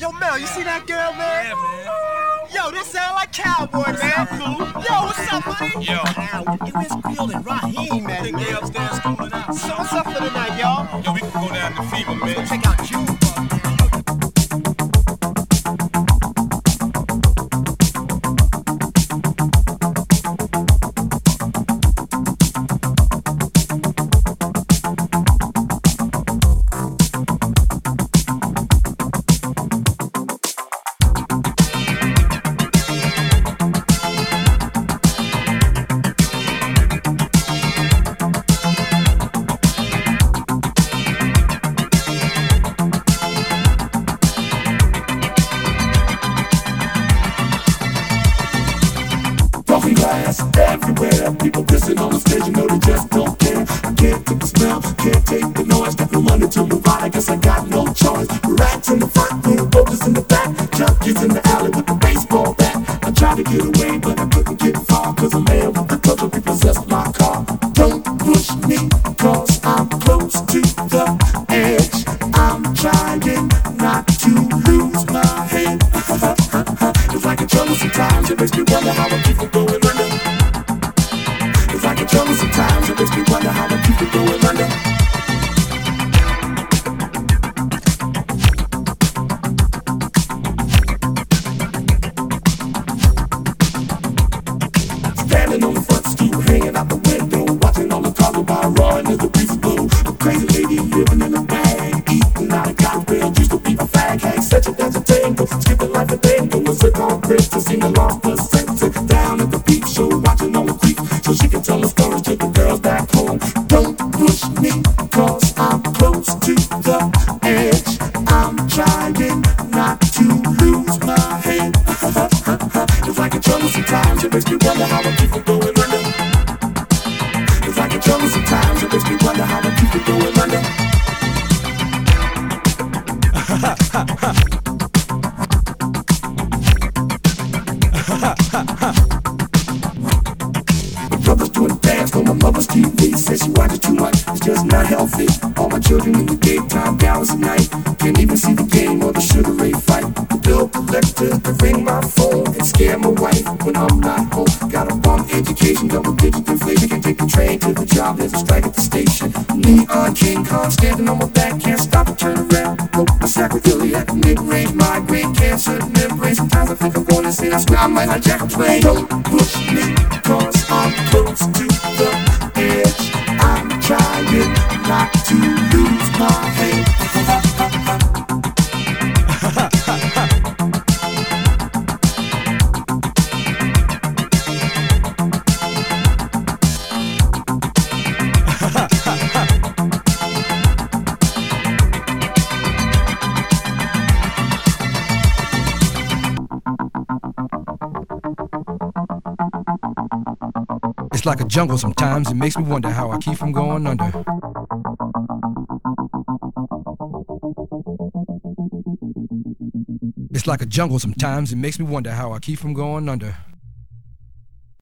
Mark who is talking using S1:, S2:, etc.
S1: Yo, Mel, you see that girl, man?
S2: Yeah, man.
S1: Yo, this sound like Cowboy, man. Yo, what's up, buddy?
S2: Yo.
S1: Where's Field and Raheem, man?
S2: Think they upstairs cooling out.
S1: So what's up for the night, y'all?
S2: Yo, we can go down to Fever, man.
S1: Check out Cuba.
S3: Everywhere, people pissing on the stage, you know they just don't care. I can't take the smell, can't take the noise. Got no money to move out, I guess I got no choice. Rats in the front room, bullies in the back, junkies in the alley with the baseball bat. I tried to get away, but I couldn't get far, cause a man with a touch of repossessed my car. Don't push me, cause I'm close to the edge. I'm trying not to lose my head. It's like a trouble sometimes, it makes me wonder how I keep from going under. It's like a trouble sometimes, it makes me wonder how I keep from going under. Standing on the front stoop, hanging out the window, watching all the cars go by, roaring as the breeze blow. A crazy lady living in a bag, eating out of cotton bales, used to be a fag hag, such a dance a tango, skipping like a tango, was a concrete to sing along the sentence. Down at the peep show, watching all the creeps, so she can tell the stories to the girls back home. Don't push me, cause I'm close to the edge. I'm trying not to lose my head. It's like a trouble sometimes, it makes me wonder how I keep from going under. It's like a trouble sometimes, it makes me wonder how I keep from going under. My brother's doing a dance on my mother's TV. Says she watches too much, it's just not healthy. All my children in the daytime, hours at night. Can't even see the game or the Sugar Ray fight. The bill collectors that ring my phone and scare my wife when I'm not home. Got a bum education, double-digit inflation. Can't take the train to the job, there's a strike at the station. Neon King Kong standing on my back, can't stop to turn around. Oh, my sacroiliac, mid-range, migraine, cancer, membrane. Sometimes I think I'm going to say that's where I might hijack a plane. Don't push me, cause I'm close to the edge. I'm trying not to lose my head.
S4: It's like a jungle sometimes, it makes me wonder how I keep from going under. It's like a jungle sometimes, it makes me wonder how I keep from going under.